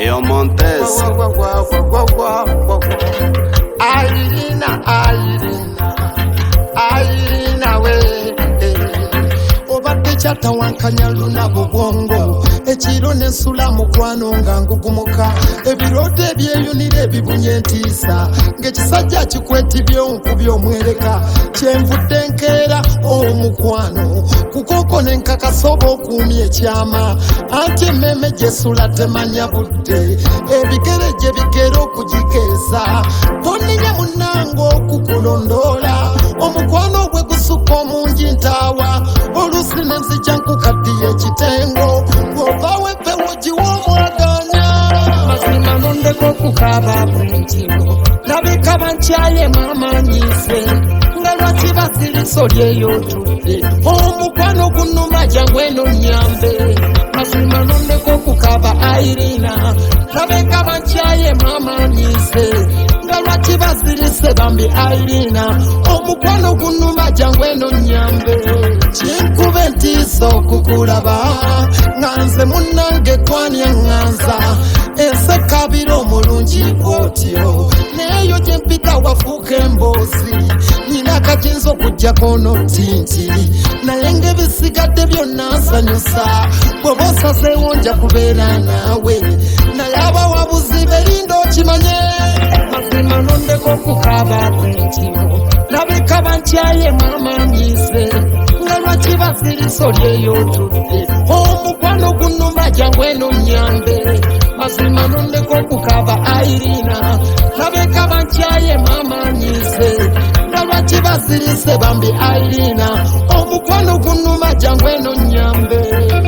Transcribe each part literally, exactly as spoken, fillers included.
Yo Montes. Irina, Irina, Irina we. Obadde kyatawankanya lunaku bwongo ekiro n'ensula mukwano nga ngugumuka ebiroto ebyeyunira ebibunye entiisa ng'ekisajja kikwetibye onkubye omwereka kyenvudde nkeera omukwano kukoko nenkakasa oba okuumya ekyama anti emmeme gyesula temanya budde ebigere gye bigera okugikeeza tonninya munnange okukulondoola omukwano gwe gusukka omungi ntaawa olusi nenzija nkukaddiye ekitengo bw'ovaawo empewo giwa omwaganya mazima nondeko okukaba bwentiro nabika bankyaye mamanyiise nga lwaki basiriso lyeyotudde omukwano gunnuma jangu eno nyambe mazima nondeko okukaba Irina nabika bankyaye mamanyiise nga lwaki basirise bambi Irina omukwano gunnuma jangu eno nyambe kinkube entiisa okukulaba nga nze munnange twanya ŋŋanza ensekabira omulungi bw'otyo neeyo gye mpita wafuuka emboozi nyina akajinza okuggyako n'otinti naye ng'ebisigadde byonna nsanyusa bw'oba osazeewo nja kubeera naawe naye abawabuzi berinda okimanye mazima nondeko okukaba bwentiro nabika bankyaye mamanyiise nga lwaki basiriso lyeyotudde omukwano gunnuma jangu eno nyambe mazima nondeko okukaba Irina nabika bankyaye mamanyiise nga lwaki basirise bambi Irina omukwano gunnuma jangu eno nyambe.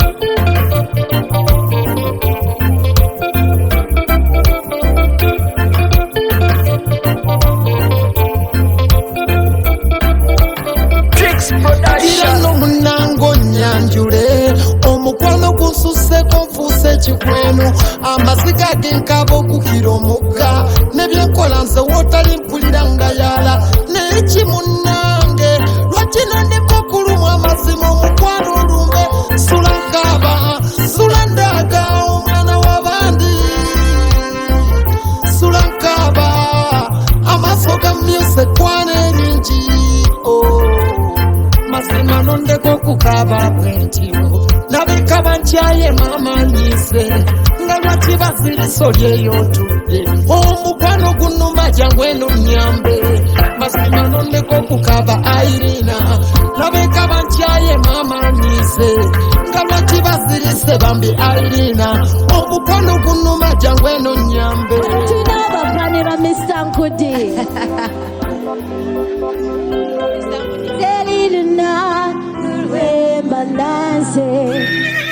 Irano munango nyanjule omukwano gususeko nfuuse ekikwenu amaziga genkaba okukira omugga nebyenkola nze wootali mpulira nga yala neeki munnange lwaki nandeka okulumwa amazima omukwano olumbe sula nkaba sula ndaga omwana w'abandi sula nkaba amaaso gamyuse kwana eringi mazima nondeko okukaba bwentiro nabika bankyaye mamanyiise nga lwaki basiriso lyeyotudde omukwano gunnuma jangu eno nyambe mazima nondeko okukaba Irina nabika bankyaye mamanyiise nga lwaki basirise bambi Irina omukwano gunnuma jangu eno nyambe. Tinabavanira Mister Nkudi Selina Lwemba Nanse